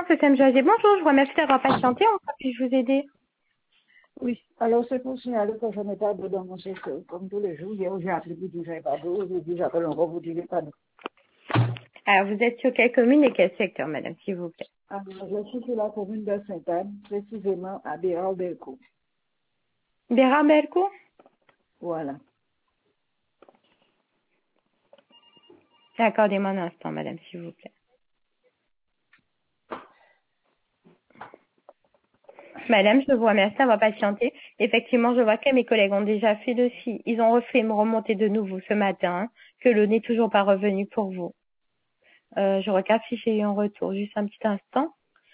Société José. Bonjour, je vous remercie d'avoir patienté. En quoi puis-je vous aider? Oui, alors c'est pour signaler que je n'ai pas d'eau dans mon secteur. Comme tous les jours, hier j'ai appelé pour dire que je n'avais pas d'eau, aujourd'hui j'appelle encore pour dire que je n'ai pas d'eau. Alors, vous êtes sur quelle commune et quel secteur, madame, s'il vous plaît? Alors, je suis sur la commune de Sainte-Anne, précisément à Bérard-Belcourt. Bérard-Belcourt? Voilà. Accordez-moi un instant, madame, s'il vous plaît. Madame, je vous remercie d'avoir patienté. Effectivement, je vois que mes collègues ont déjà fait dessus. Ils ont refait me remonter de nouveau ce matin, hein, que l'eau n'est toujours pas revenue pour vous. Je regarde si j'ai eu un retour. Juste un petit instant.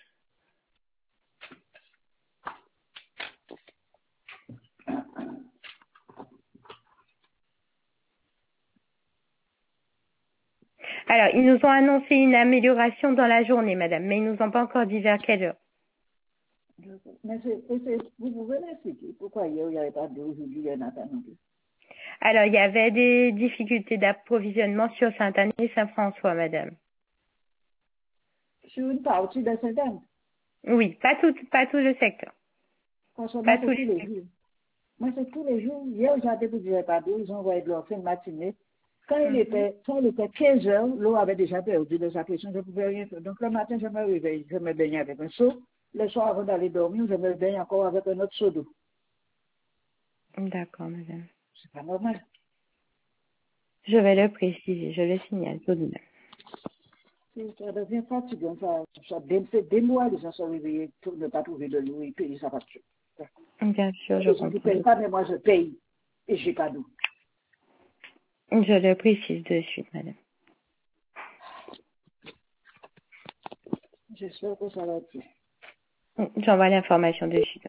Alors, ils nous ont annoncé une amélioration dans la journée, madame, mais ils nous ont pas encore dit vers quelle heure. Mais vous pouvez m'expliquer pourquoi hier il n'y avait pas d'eau, aujourd'hui il y en a pas non plus. Alors, il y avait des difficultés d'approvisionnement sur Sainte-Anne et Saint-François, madame. Sur une partie de Sainte-Anne, Oui, pas tout le secteur. parce que moi Pas tous c'est tous les les secteurs. jours. Moi c'est tous les jours. Hier j'ai appelé pour dire que je n'avais pas d'eau, ils ont envoyé de l'eau en fin de matinée. Quand il était 15 heures, l'eau avait déjà perdu de sa pression, je ne pouvais rien faire. Donc le matin, je me réveille, je me baigne avec un seau. Le soir, avant d'aller dormir, je me baigne encore avec un autre seau d'eau. D'accord, madame. C'est pas normal. Je vais le préciser, je le signale tout de même. Ça devient fatigant. Ça fait des mois que ça sont réveillés pour ne pas trouver de l'eau et payer sa facture. Bien sûr, Il y je a des gens qui ne comprends. payent pas, mais moi je paye et je n'ai pas d'eau. Je le précise de suite, madame. J'espère que ça va être. J'envoie l'information de suite.